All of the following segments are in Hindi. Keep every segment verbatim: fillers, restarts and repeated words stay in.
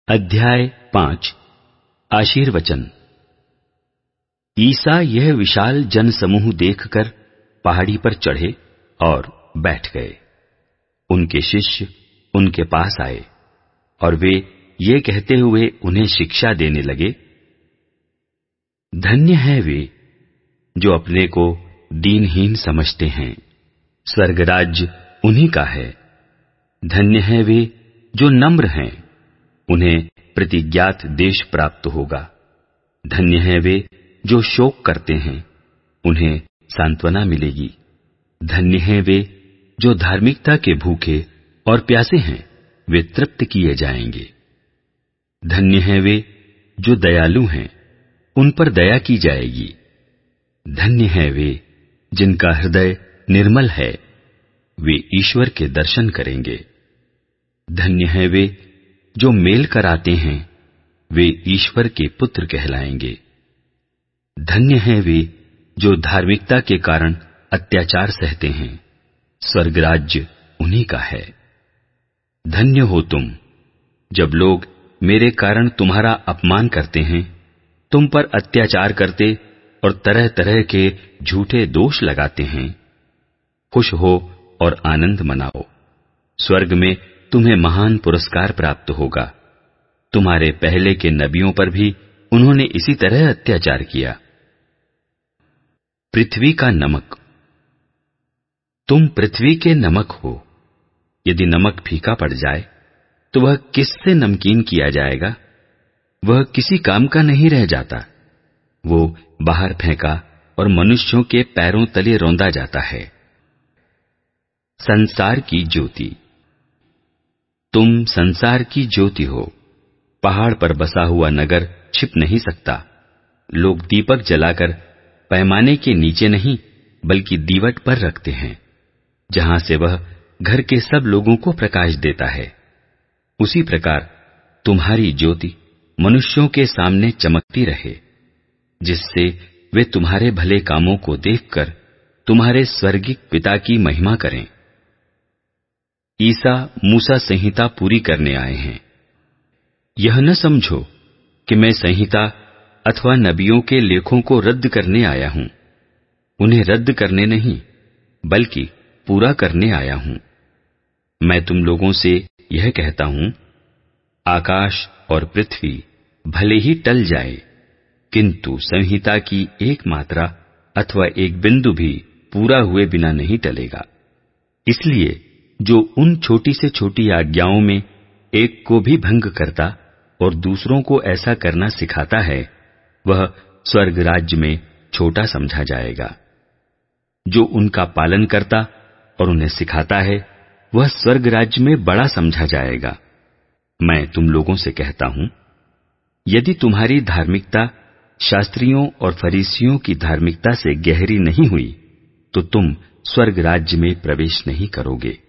अध्याय पांच। आशीर्वचन। ईसा यह विशाल जनसमूह देखकर पहाड़ी पर चढ़े और बैठ गए। उनके शिष्य उनके पास आए और वे ये कहते हुए उन्हें शिक्षा देने लगे, धन्य है वे जो अपने को दीनहीन समझते हैं, स्वर्ग राज्य उन्हीं का है। धन्य है वे जो नम्र हैं, उन्हें प्रतिज्ञात देश प्राप्त होगा। धन्य है वे जो शोक करते हैं, उन्हें सांत्वना मिलेगी। धन्य है वे जो धार्मिकता के भूखे और प्यासे हैं, वे तृप्त किए जाएंगे। धन्य है वे जो दयालु हैं, उन पर दया की जाएगी। धन्य है वे जिनका हृदय निर्मल है, वे ईश्वर के दर्शन करेंगे। धन्य है वे जो मेल कराते हैं, वे ईश्वर के पुत्र कहलाएंगे। धन्य है वे जो धार्मिकता के कारण अत्याचार सहते हैं, स्वर्ग राज्य उन्हीं का है। धन्य हो तुम जब लोग मेरे कारण तुम्हारा अपमान करते हैं, तुम पर अत्याचार करते और तरह तरह के झूठे दोष लगाते हैं। खुश हो और आनंद मनाओ, स्वर्ग में तुम्हें महान पुरस्कार प्राप्त होगा। तुम्हारे पहले के नबियों पर भी उन्होंने इसी तरह अत्याचार किया। पृथ्वी का नमक। तुम पृथ्वी के नमक हो। यदि नमक फीका पड़ जाए तो वह किससे नमकीन किया जाएगा? वह किसी काम का नहीं रह जाता। वो बाहर फेंका और मनुष्यों के पैरों तले रौंदा जाता है। संसार की ज्योति। तुम संसार की ज्योति हो। पहाड़ पर बसा हुआ नगर छिप नहीं सकता। लोग दीपक जलाकर पैमाने के नीचे नहीं बल्कि दीवट पर रखते हैं, जहां से वह घर के सब लोगों को प्रकाश देता है। उसी प्रकार तुम्हारी ज्योति मनुष्यों के सामने चमकती रहे, जिससे वे तुम्हारे भले कामों को देखकर तुम्हारे स्वर्गिक पिता की महिमा करें। ईसा मूसा संहिता पूरी करने आए हैं। यह न समझो कि मैं संहिता अथवा नबियों के लेखों को रद्द करने आया हूं। उन्हें रद्द करने नहीं बल्कि पूरा करने आया हूं। मैं तुम लोगों से यह कहता हूं, आकाश और पृथ्वी भले ही टल जाए, किंतु संहिता की एक मात्रा अथवा एक बिंदु भी पूरा हुए बिना नहीं टलेगा। इसलिए जो उन छोटी से छोटी आज्ञाओं में एक को भी भंग करता और दूसरों को ऐसा करना सिखाता है, वह स्वर्ग राज्य में छोटा समझा जाएगा। जो उनका पालन करता और उन्हें सिखाता है, वह स्वर्ग राज्य में बड़ा समझा जाएगा। मैं तुम लोगों से कहता हूं, यदि तुम्हारी धार्मिकता शास्त्रियों और फरीसियों की धार्मिकता से गहरी नहीं हुई, तो तुम स्वर्ग राज्य में प्रवेश नहीं करोगे।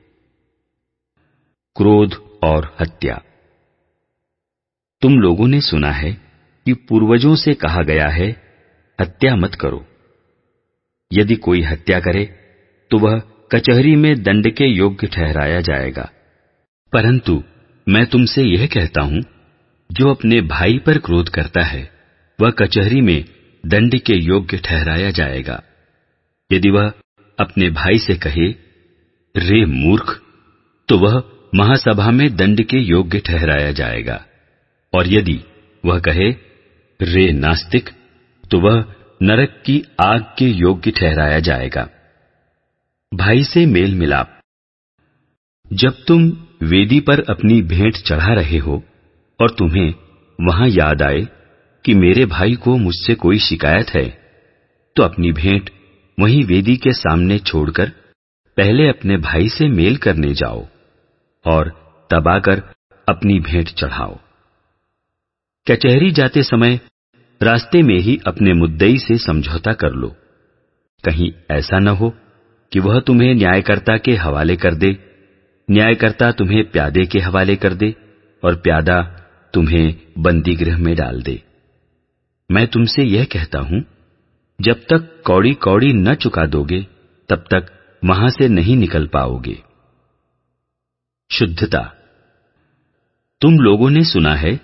क्रोध और हत्या। तुम लोगों ने सुना है कि पूर्वजों से कहा गया है, हत्या मत करो। यदि कोई हत्या करे तो वह कचहरी में दंड के योग्य ठहराया जाएगा। परंतु मैं तुमसे यह कहता हूं, जो अपने भाई पर क्रोध करता है, वह कचहरी में दंड के योग्य ठहराया जाएगा। यदि वह अपने भाई से कहे, रे मूर्ख, तो वह महासभा में दंड के योग्य ठहराया जाएगा। और यदि वह कहे, रे नास्तिक, तो वह नरक की आग के योग्य ठहराया जाएगा। भाई से मेल मिलाप। जब तुम वेदी पर अपनी भेंट चढ़ा रहे हो और तुम्हें वहां याद आए कि मेरे भाई को मुझसे कोई शिकायत है, तो अपनी भेंट वहीं वेदी के सामने छोड़कर पहले अपने भाई से मेल करने जाओ और तब आकर अपनी भेंट चढ़ाओ। कचहरी जाते समय रास्ते में ही अपने मुद्दई से समझौता कर लो। कहीं ऐसा न हो कि वह तुम्हें न्यायकर्ता के हवाले कर दे, न्यायकर्ता तुम्हें प्यादे के हवाले कर दे और प्यादा तुम्हें बंदी गृह में डाल दे। मैं तुमसे यह कहता हूं, जब तक कौड़ी कौड़ी न चुका दोगे, तब तक वहां से नहीं निकल पाओगे। शुद्धता। तुम लोगों ने सुना है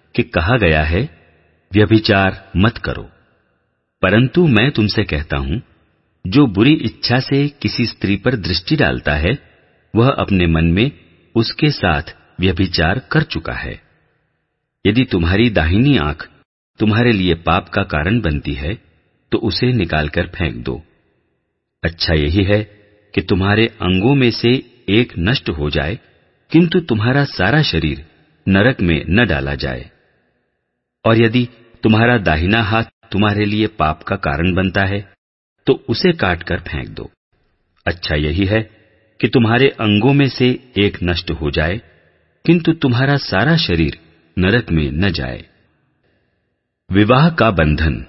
कि कहा गया है, व्यभिचार मत करो। परंतु मैं तुमसे कहता हूं, जो बुरी इच्छा से किसी स्त्री पर दृष्टि डालता है, वह अपने मन में उसके साथ व्यभिचार कर चुका है। यदि तुम्हारी दाहिनी आंख तुम्हारे लिए पाप का कारण बनती है, तो उसे निकालकर फेंक दो। अच्छा यही है कि तुम्हारे अंगों में से एक नष्ट हो जाए, किंतु तुम्हारा सारा शरीर नरक में न डाला जाए। और यदि तुम्हारा दाहिना हाथ तुम्हारे लिए पाप का कारण बनता है, तो उसे काटकर फेंक दो। अच्छा यही है कि तुम्हारे अंगों में से एक नष्ट हो जाए, किंतु तुम्हारा सारा शरीर नरक में न जाए। विवाह का बंधन।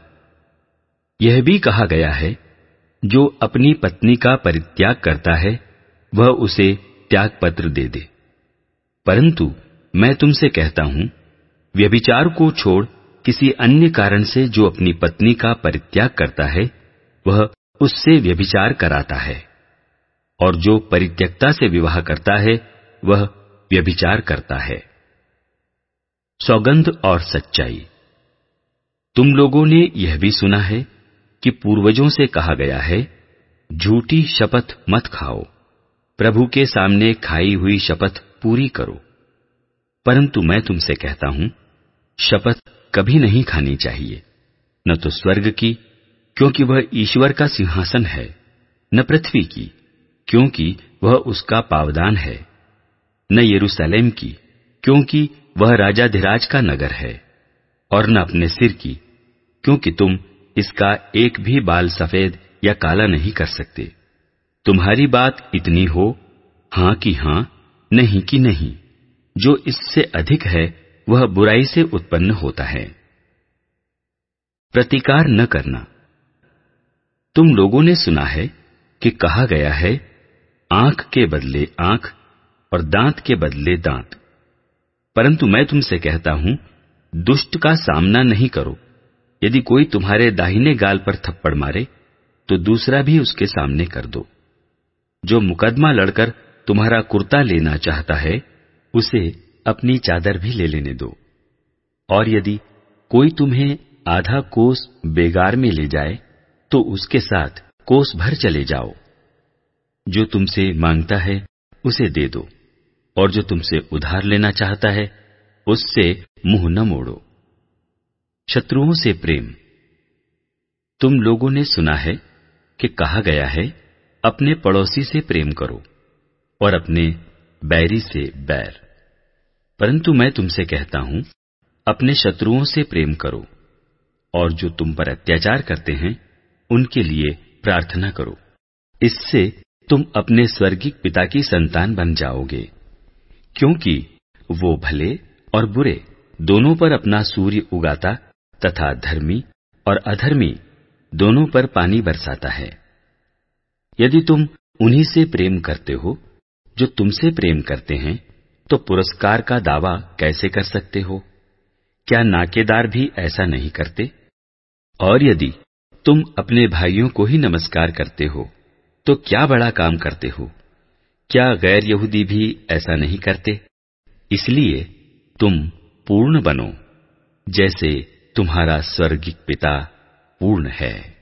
यह भी कहा गया है, जो अपनी पत्नी का परित्याग करता है, वह उसे त्याग पत्र दे दे। परंतु मैं तुमसे कहता हूं, व्यभिचार को छोड़ किसी अन्य कारण से जो अपनी पत्नी का परित्याग करता है, वह उससे व्यभिचार कराता है। और जो परित्यक्ता से विवाह करता है, वह व्यभिचार करता है। सौगंध और सच्चाई। तुम लोगों ने यह भी सुना है कि पूर्वजों से कहा गया है, झूठी शपथ मत खाओ, प्रभु के सामने खाई हुई शपथ पूरी करो। परंतु मैं तुमसे कहता हूं, शपथ कभी नहीं खानी चाहिए, न तो स्वर्ग की, क्योंकि वह ईश्वर का सिंहासन है, न पृथ्वी की, क्योंकि वह उसका पावदान है, न यरूशलेम की, क्योंकि वह राजाधिराज का नगर है, और न अपने सिर की, क्योंकि तुम इसका एक भी बाल सफेद या काला नहीं कर सकते। तुम्हारी बात इतनी हो, हां की हां, नहीं की नहीं। जो इससे अधिक है, वह बुराई से उत्पन्न होता है। प्रतिकार न करना। तुम लोगों ने सुना है कि कहा गया है, आंख के बदले आंख और दांत के बदले दांत। परंतु मैं तुमसे कहता हूं, दुष्ट का सामना नहीं करो। यदि कोई तुम्हारे दाहिने गाल पर थप्पड़ मारे, तो दूसरा भी उसके सामने कर दो। जो मुकदमा लड़कर तुम्हारा कुर्ता लेना चाहता है, उसे अपनी चादर भी ले लेने दो। और यदि कोई तुम्हें आधा कोस बेगार में ले जाए, तो उसके साथ कोस भर चले जाओ। जो तुमसे मांगता है, उसे दे दो, और जो तुमसे उधार लेना चाहता है, उससे मुंह न मोड़ो। शत्रुओं से प्रेम। तुम लोगों ने सुना है कि कहा गया है, अपने पड़ोसी से प्रेम करो और अपने बैरी से बैर। परंतु मैं तुमसे कहता हूं, अपने शत्रुओं से प्रेम करो, और जो तुम पर अत्याचार करते हैं, उनके लिए प्रार्थना करो। इससे तुम अपने स्वर्गीय पिता की संतान बन जाओगे, क्योंकि वो भले और बुरे दोनों पर अपना सूर्य उगाता तथा धर्मी और अधर्मी दोनों पर पानी बरसाता है। यदि तुम उन्हीं से प्रेम करते हो जो तुमसे प्रेम करते हैं, तो पुरस्कार का दावा कैसे कर सकते हो? क्या नाकेदार भी ऐसा नहीं करते? और यदि तुम अपने भाइयों को ही नमस्कार करते हो, तो क्या बड़ा काम करते हो? क्या गैर यहूदी भी ऐसा नहीं करते? इसलिए तुम पूर्ण बनो, जैसे तुम्हारा स्वर्गीय पिता पूर्ण है।